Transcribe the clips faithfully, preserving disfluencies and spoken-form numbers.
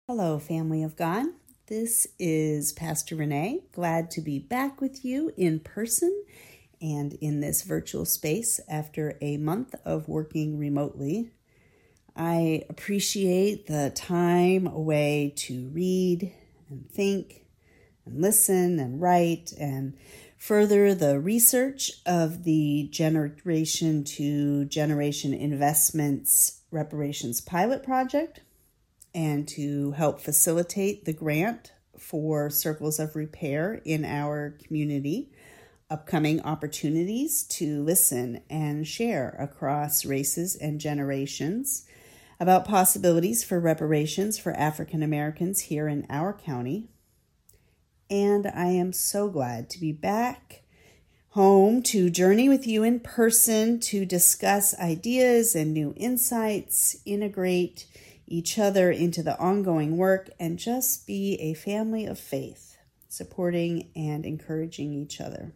Hello, family of God. This is Pastor Renee. Glad to be back with you in person and in this virtual space after a month of working remotely. I appreciate the time away to read and think and listen and write and further the research of the Generation to Generation Investments Reparations Pilot Project, and to help facilitate the grant for Circles of Repair in our community, upcoming opportunities to listen and share across races and generations about possibilities for reparations for African Americans here in our county. And I am so glad to be back home to journey with you in person to discuss ideas and new insights, integrate each other into the ongoing work, and just be a family of faith, supporting and encouraging each other.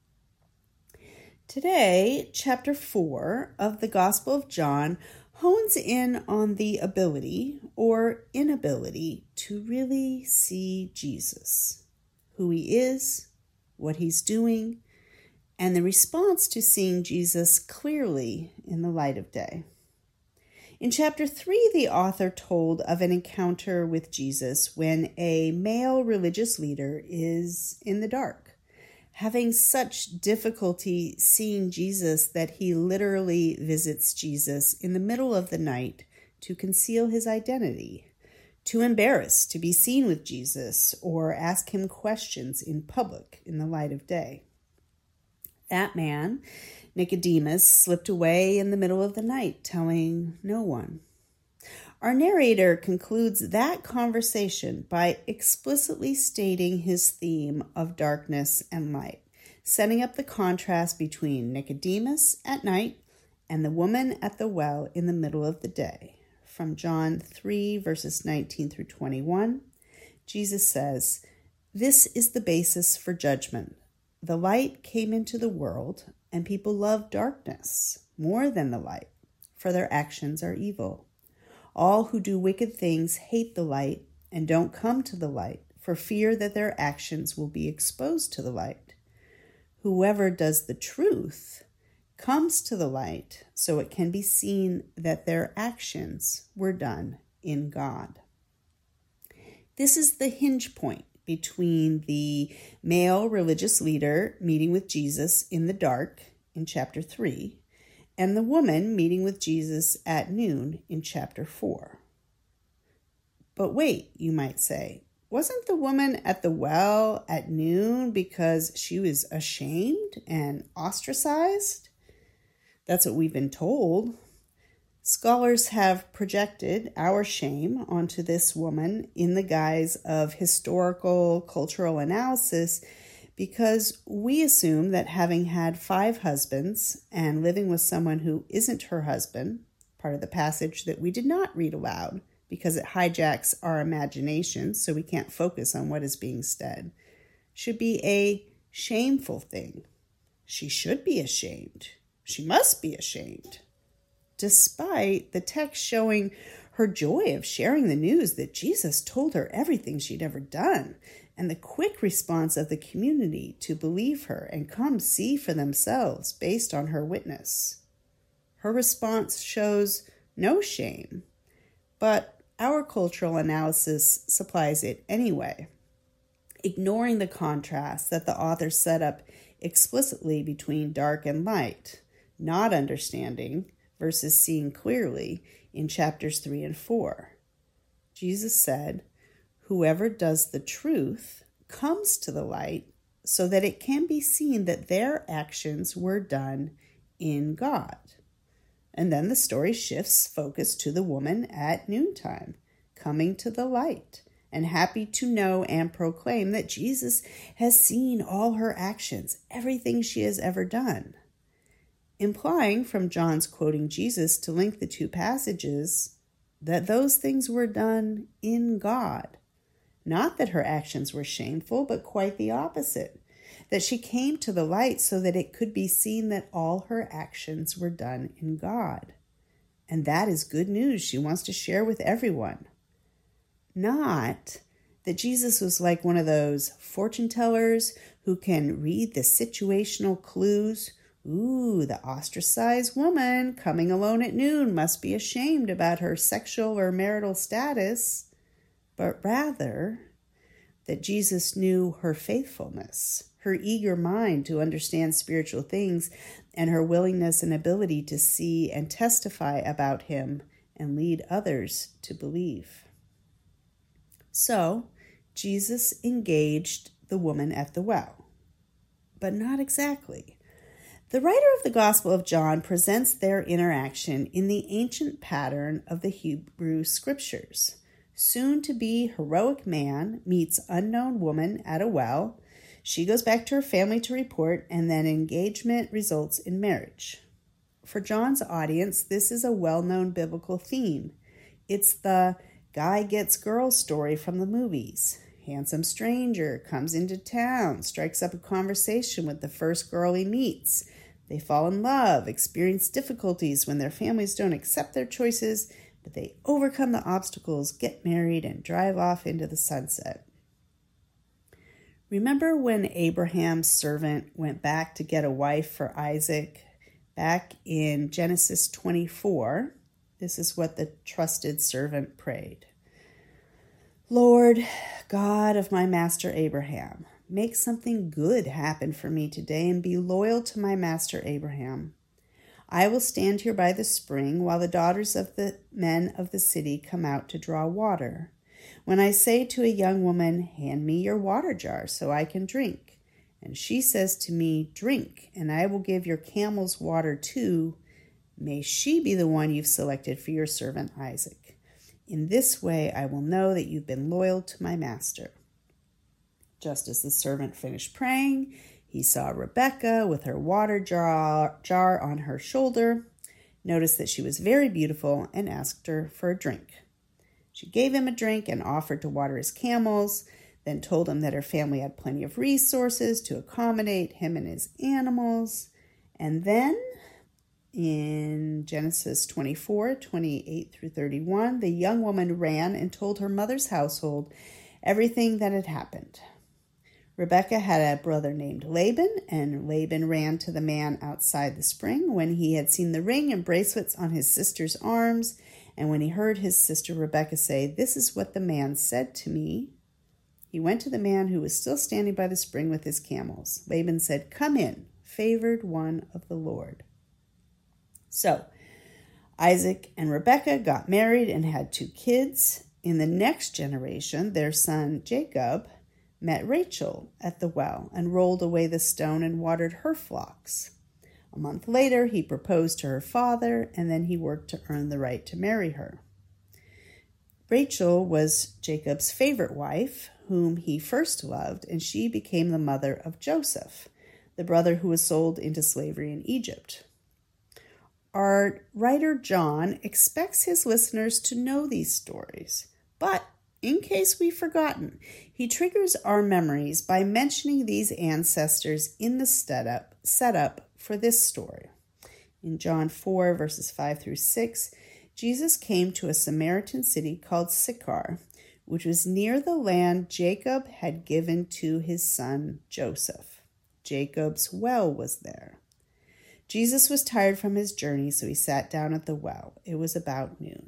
Today, chapter four of the Gospel of John hones in on the ability or inability to really see Jesus, who he is, what he's doing, and the response to seeing Jesus clearly in the light of day. In chapter three, the author told of an encounter with Jesus when a male religious leader is in the dark, having such difficulty seeing Jesus that he literally visits Jesus in the middle of the night to conceal his identity, too embarrassed to be seen with Jesus or ask him questions in public in the light of day. That man, Nicodemus, slipped away in the middle of the night, telling no one. Our narrator concludes that conversation by explicitly stating his theme of darkness and light, setting up the contrast between Nicodemus at night and the woman at the well in the middle of the day. From John three, verses nineteen through twenty-one, Jesus says, "This is the basis for judgment. The light came into the world, and people love darkness more than the light, for their actions are evil. All who do wicked things hate the light and don't come to the light for fear that their actions will be exposed to the light. Whoever does the truth comes to the light so it can be seen that their actions were done in God." This is the hinge point between the male religious leader meeting with Jesus in the dark in chapter three and the woman meeting with Jesus at noon in chapter four. But wait, you might say, wasn't the woman at the well at noon because she was ashamed and ostracized? That's what we've been told. Scholars have projected our shame onto this woman in the guise of historical cultural analysis because we assume that having had five husbands and living with someone who isn't her husband, part of the passage that we did not read aloud because it hijacks our imagination so we can't focus on what is being said, should be a shameful thing. She should be ashamed. She must be ashamed. Despite the text showing her joy of sharing the news that Jesus told her everything she'd ever done, and the quick response of the community to believe her and come see for themselves based on her witness. Her response shows no shame, but our cultural analysis supplies it anyway, ignoring the contrast that the author set up explicitly between dark and light, not understanding versus seeing clearly in chapters three and four. Jesus said, "Whoever does the truth comes to the light so that it can be seen that their actions were done in God." And then the story shifts focus to the woman at noontime, coming to the light and happy to know and proclaim that Jesus has seen all her actions, everything she has ever done. Implying from John's quoting Jesus to link the two passages that those things were done in God. Not that her actions were shameful, but quite the opposite. That she came to the light so that it could be seen that all her actions were done in God. And that is good news she wants to share with everyone. Not that Jesus was like one of those fortune tellers who can read the situational clues. Ooh, the ostracized woman coming alone at noon must be ashamed about her sexual or marital status, but rather that Jesus knew her faithfulness, her eager mind to understand spiritual things, and her willingness and ability to see and testify about him and lead others to believe. So, Jesus engaged the woman at the well, but not exactly. The writer of the Gospel of John presents their interaction in the ancient pattern of the Hebrew Scriptures. Soon-to-be heroic man meets unknown woman at a well. She goes back to her family to report, and then engagement results in marriage. For John's audience, this is a well-known biblical theme. It's the guy gets girl story from the movies. Handsome stranger comes into town, strikes up a conversation with the first girl he meets. They fall in love, experience difficulties when their families don't accept their choices, but they overcome the obstacles, get married, and drive off into the sunset. Remember when Abraham's servant went back to get a wife for Isaac? Back in Genesis twenty-four, this is what the trusted servant prayed. Lord, God of my master Abraham, make something good happen for me today and be loyal to my master Abraham. I will stand here by the spring while the daughters of the men of the city come out to draw water. When I say to a young woman, hand me your water jar so I can drink, and she says to me, drink, and I will give your camels water too, may she be the one you've selected for your servant Isaac. In this way I will know that you've been loyal to my master. Just as the servant finished praying, he saw Rebekah with her water jar, jar on her shoulder, noticed that she was very beautiful, and asked her for a drink. She gave him a drink and offered to water his camels, then told him that her family had plenty of resources to accommodate him and his animals. And then, in Genesis twenty-four, twenty-eight through thirty-one, the young woman ran and told her mother's household everything that had happened. Rebekah had a brother named Laban, and Laban ran to the man outside the spring when he had seen the ring and bracelets on his sister's arms, and when he heard his sister Rebekah say, "This is what the man said to me," he went to the man who was still standing by the spring with his camels. Laban said, "Come in, favored one of the Lord." So, Isaac and Rebekah got married and had two kids. In the next generation, their son Jacob met Rachel at the well and rolled away the stone and watered her flocks. A month later, he proposed to her father, and then he worked to earn the right to marry her. Rachel was Jacob's favorite wife, whom he first loved, and she became the mother of Joseph, the brother who was sold into slavery in Egypt. Our writer John expects his listeners to know these stories, but in case we've forgotten, he triggers our memories by mentioning these ancestors in the setup, setup for this story. In John four, verses five through six, Jesus came to a Samaritan city called Sychar, which was near the land Jacob had given to his son Joseph. Jacob's well was there. Jesus was tired from his journey, so he sat down at the well. It was about noon.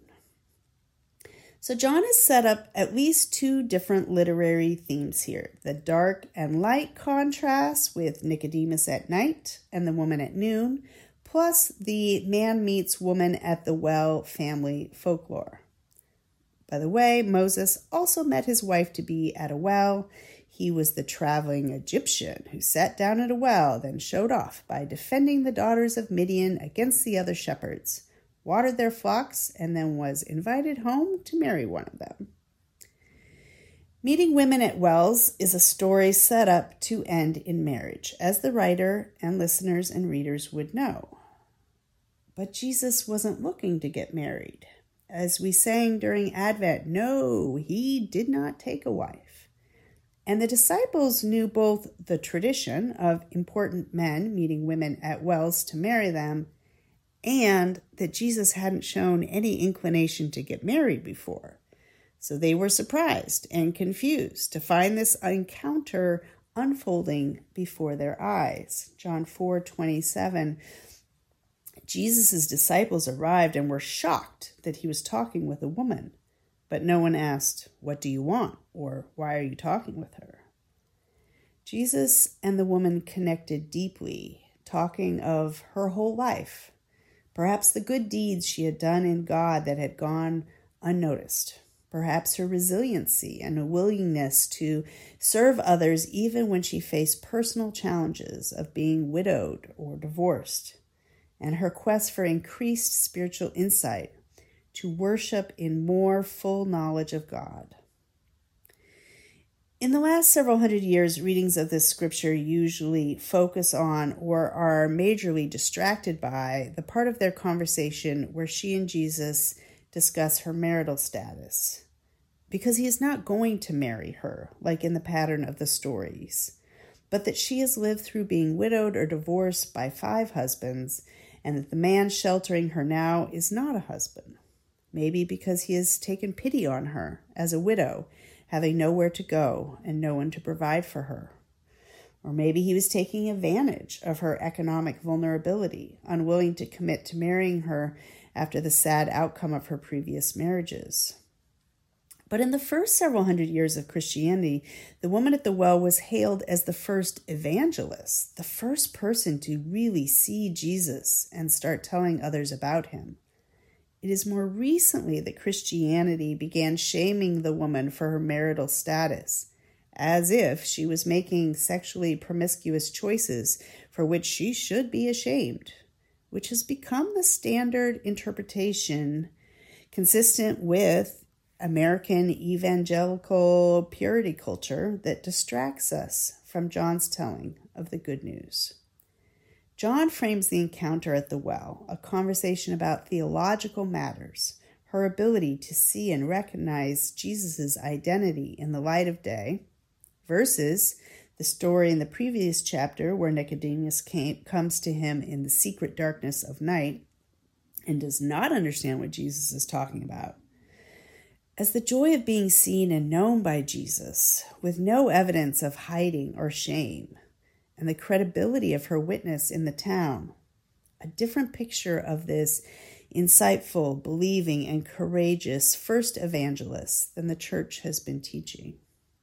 So John has set up at least two different literary themes here. The dark and light contrast with Nicodemus at night and the woman at noon, plus the man meets woman at the well family folklore. By the way, Moses also met his wife-to-be at a well. He was the traveling Egyptian who sat down at a well, then showed off by defending the daughters of Midian against the other shepherds, watered their flocks, and then was invited home to marry one of them. Meeting women at wells is a story set up to end in marriage, as the writer and listeners and readers would know. But Jesus wasn't looking to get married. As we sang during Advent, no, he did not take a wife. And the disciples knew both the tradition of important men meeting women at wells to marry them, and that Jesus hadn't shown any inclination to get married before. So they were surprised and confused to find this encounter unfolding before their eyes. John four twenty-seven. Jesus' disciples arrived and were shocked that he was talking with a woman, but no one asked, "What do you want?" or "Why are you talking with her?" Jesus and the woman connected deeply, talking of her whole life, perhaps the good deeds she had done in God that had gone unnoticed, perhaps her resiliency and a willingness to serve others even when she faced personal challenges of being widowed or divorced, and her quest for increased spiritual insight to worship in more full knowledge of God. In the last several hundred years, readings of this scripture usually focus on or are majorly distracted by the part of their conversation where she and Jesus discuss her marital status, because he is not going to marry her, like in the pattern of the stories, but that she has lived through being widowed or divorced by five husbands, and that the man sheltering her now is not a husband, maybe because he has taken pity on her as a widow, having nowhere to go and no one to provide for her. Or maybe he was taking advantage of her economic vulnerability, unwilling to commit to marrying her after the sad outcome of her previous marriages. But in the first several hundred years of Christianity, the woman at the well was hailed as the first evangelist, the first person to really see Jesus and start telling others about him. It is more recently that Christianity began shaming the woman for her marital status, as if she was making sexually promiscuous choices for which she should be ashamed, which has become the standard interpretation consistent with American evangelical purity culture that distracts us from John's telling of the good news. John frames the encounter at the well, a conversation about theological matters, her ability to see and recognize Jesus' identity in the light of day, versus the story in the previous chapter where Nicodemus came, comes to him in the secret darkness of night and does not understand what Jesus is talking about. As the joy of being seen and known by Jesus, with no evidence of hiding or shame, and the credibility of her witness in the town, a different picture of this insightful, believing, and courageous first evangelist than the church has been teaching.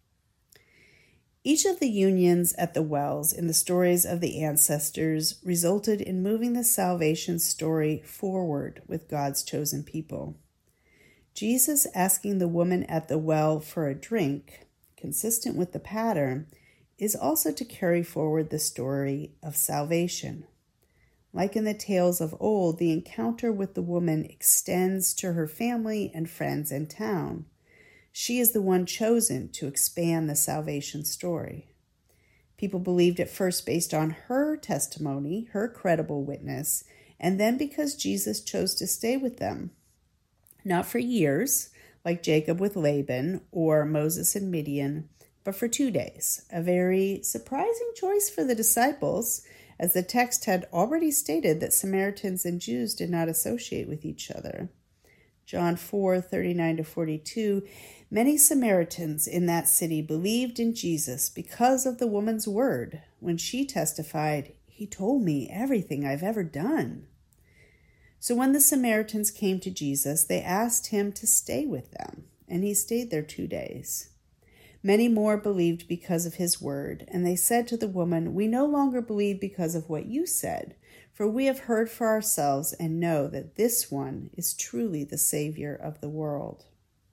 Each of the unions at the wells in the stories of the ancestors resulted in moving the salvation story forward with God's chosen people. Jesus asking the woman at the well for a drink, consistent with the pattern, is also to carry forward the story of salvation. Like in the tales of old, the encounter with the woman extends to her family and friends and town. She is the one chosen to expand the salvation story. People believed at first based on her testimony, her credible witness, and then because Jesus chose to stay with them. Not for years, like Jacob with Laban or Moses and Midian, but for two days, a very surprising choice for the disciples, as the text had already stated that Samaritans and Jews did not associate with each other. John four thirty-nine to forty-two, many Samaritans in that city believed in Jesus because of the woman's word, when she testified, "He told me everything I've ever done." So when the Samaritans came to Jesus, they asked him to stay with them, and he stayed there two days. Many more believed because of his word, and they said to the woman, "We no longer believe because of what you said, for we have heard for ourselves and know that this one is truly the Savior of the world."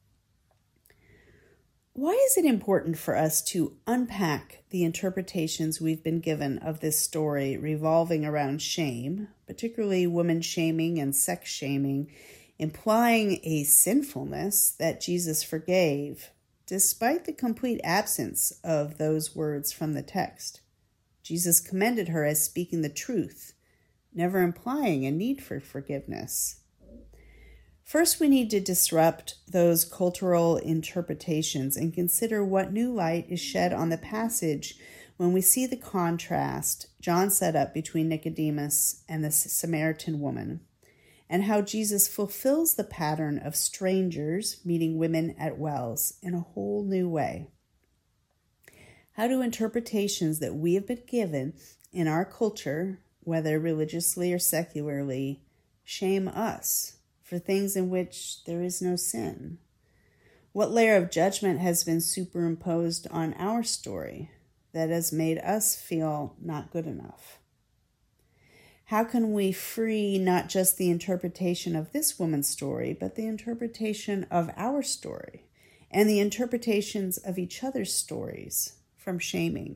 Why is it important for us to unpack the interpretations we've been given of this story revolving around shame, particularly woman shaming and sex shaming, implying a sinfulness that Jesus forgave, despite the complete absence of those words from the text? Jesus commended her as speaking the truth, never implying a need for forgiveness. First, we need to disrupt those cultural interpretations and consider what new light is shed on the passage when we see the contrast John set up between Nicodemus and the Samaritan woman, and how Jesus fulfills the pattern of strangers meeting women at wells in a whole new way. How do interpretations that we have been given in our culture, whether religiously or secularly, shame us for things in which there is no sin? What layer of judgment has been superimposed on our story that has made us feel not good enough? How can we free not just the interpretation of this woman's story, but the interpretation of our story and the interpretations of each other's stories from shaming?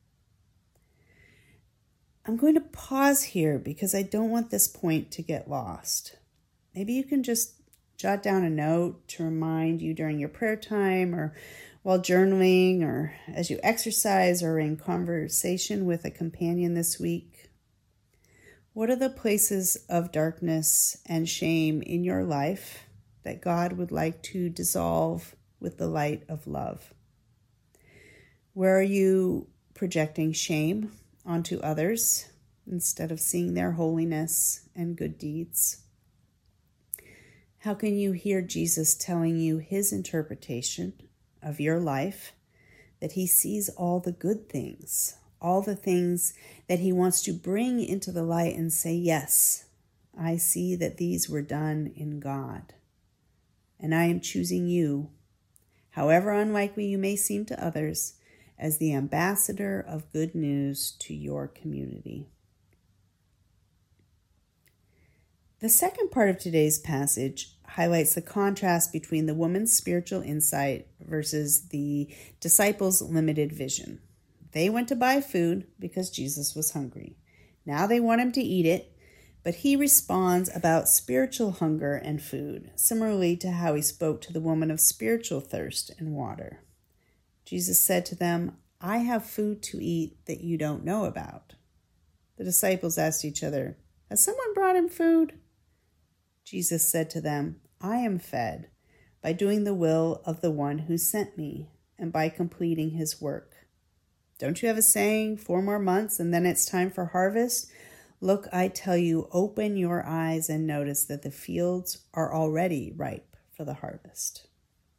I'm going to pause here because I don't want this point to get lost. Maybe you can just jot down a note to remind you during your prayer time or while journaling or as you exercise or in conversation with a companion this week. What are the places of darkness and shame in your life that God would like to dissolve with the light of love? Where are you projecting shame onto others instead of seeing their holiness and good deeds? How can you hear Jesus telling you his interpretation of your life, that he sees all the good things, all the things that he wants to bring into the light and say, yes, I see that these were done in God, and I am choosing you, however unlikely you may seem to others, as the ambassador of good news to your community. The second part of today's passage highlights the contrast between the woman's spiritual insight versus the disciples' limited vision. They went to buy food because Jesus was hungry. Now they want him to eat it, but he responds about spiritual hunger and food, similarly to how he spoke to the woman of spiritual thirst and water. Jesus said to them, I have food to eat that you don't know about. The disciples asked each other, has someone brought him food? Jesus said to them, I am fed by doing the will of the one who sent me and by completing his work. Don't you have a saying, four more months and then it's time for harvest? Look, I tell you, open your eyes and notice that the fields are already ripe for the harvest.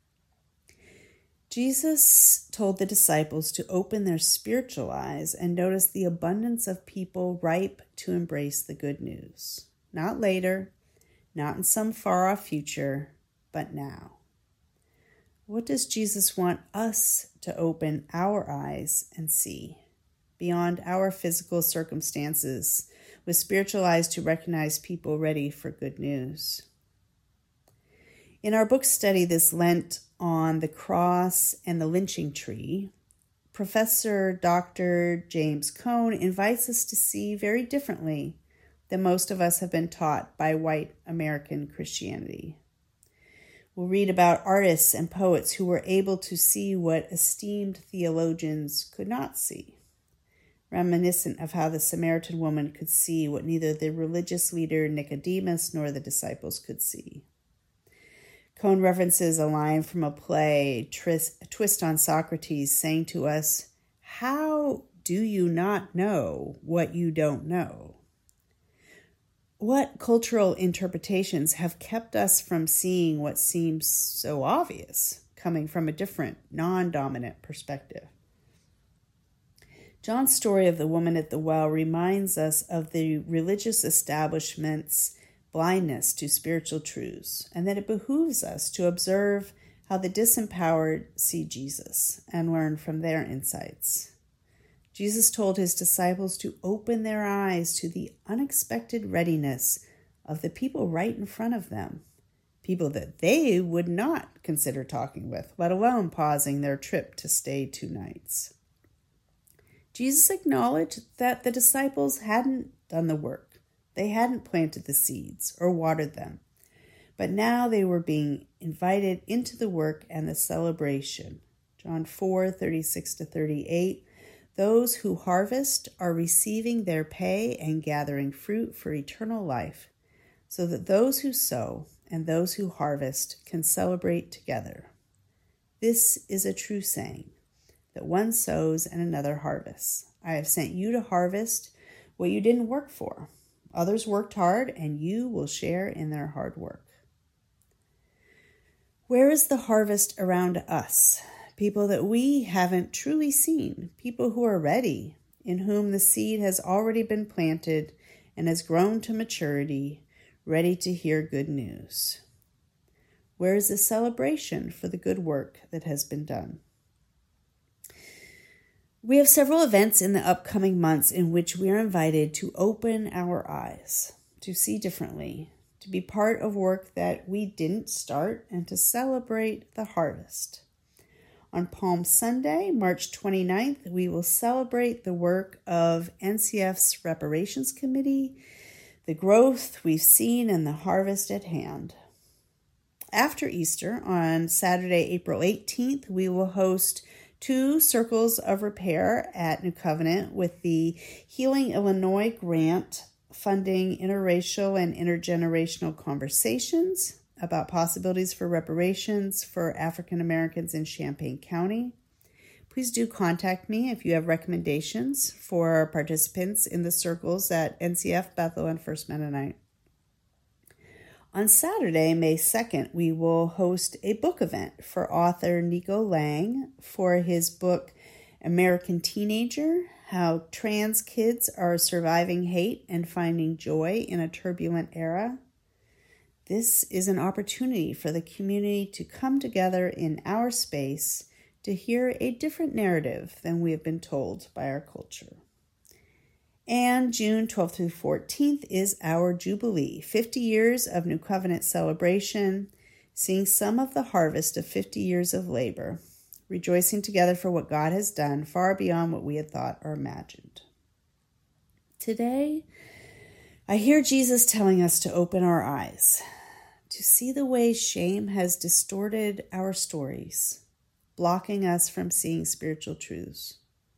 Jesus told the disciples to open their spiritual eyes and notice the abundance of people ripe to embrace the good news. Not later, not in some far-off future, but now. What does Jesus want us to open our eyes and see beyond our physical circumstances, with spiritual eyes to recognize people ready for good news? In our book study this Lent on the cross and the lynching tree, Professor Doctor James Cone invites us to see very differently than most of us have been taught by white American Christianity. We'll read about artists and poets who were able to see what esteemed theologians could not see, reminiscent of how the Samaritan woman could see what neither the religious leader Nicodemus nor the disciples could see. Cone references a line from a play, A Twist on Socrates, saying to us, how do you not know what you don't know? What cultural interpretations have kept us from seeing what seems so obvious, coming from a different, non-dominant perspective? John's story of the woman at the well reminds us of the religious establishment's blindness to spiritual truths, and that it behooves us to observe how the disempowered see Jesus and learn from their insights. Jesus told his disciples to open their eyes to the unexpected readiness of the people right in front of them, people that they would not consider talking with, let alone pausing their trip to stay two nights. Jesus acknowledged that the disciples hadn't done the work. They hadn't planted the seeds or watered them, but now they were being invited into the work and the celebration. John four, thirty-six to thirty-eight. Those who harvest are receiving their pay and gathering fruit for eternal life, so that those who sow and those who harvest can celebrate together. This is a true saying, that one sows and another harvests. I have sent you to harvest what you didn't work for. Others worked hard, and you will share in their hard work. Where is the harvest around us? People that we haven't truly seen, people who are ready, in whom the seed has already been planted and has grown to maturity, ready to hear good news. Where is the celebration for the good work that has been done? We have several events in the upcoming months in which we are invited to open our eyes, to see differently, to be part of work that we didn't start, and to celebrate the harvest. On Palm Sunday, March twenty-ninth, we will celebrate the work of N C F's Reparations Committee, the growth we've seen, and the harvest at hand. After Easter, on Saturday, April eighteenth, we will host two Circles of Repair at New Covenant with the Healing Illinois grant funding interracial and intergenerational conversations about possibilities for reparations for African Americans in Champaign County. Please do contact me if you have recommendations for participants in the circles at N C F, Bethel, and First Mennonite. On Saturday, May second, we will host a book event for author Nico Lang for his book, American Teenager, How Trans Kids Are Surviving Hate and Finding Joy in a Turbulent Era. This is an opportunity for the community to come together in our space to hear a different narrative than we have been told by our culture. And June twelfth through fourteenth is our Jubilee, fifty years of New Covenant celebration, seeing some of the harvest of fifty years of labor, rejoicing together for what God has done far beyond what we had thought or imagined. Today, I hear Jesus telling us to open our eyes, to see the way shame has distorted our stories, blocking us from seeing spiritual truths.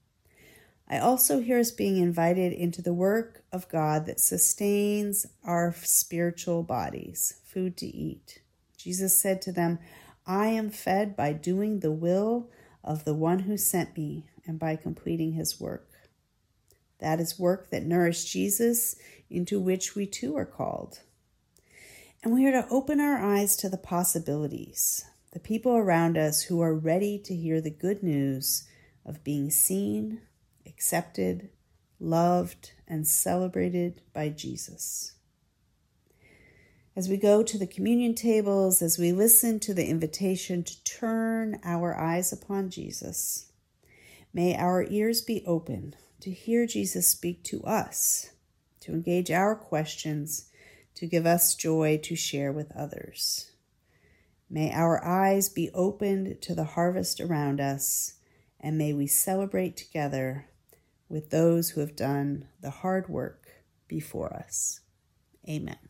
I also hear us being invited into the work of God that sustains our spiritual bodies, food to eat. Jesus said to them, I am fed by doing the will of the one who sent me and by completing his work. That is work that nourished Jesus, into which we too are called. And we are to open our eyes to the possibilities, the people around us who are ready to hear the good news of being seen, accepted, loved, and celebrated by Jesus. As we go to the communion tables, as we listen to the invitation to turn our eyes upon Jesus, may our ears be open to hear Jesus speak to us, to engage our questions, to give us joy to share with others. May our eyes be opened to the harvest around us, and may we celebrate together with those who have done the hard work before us. Amen.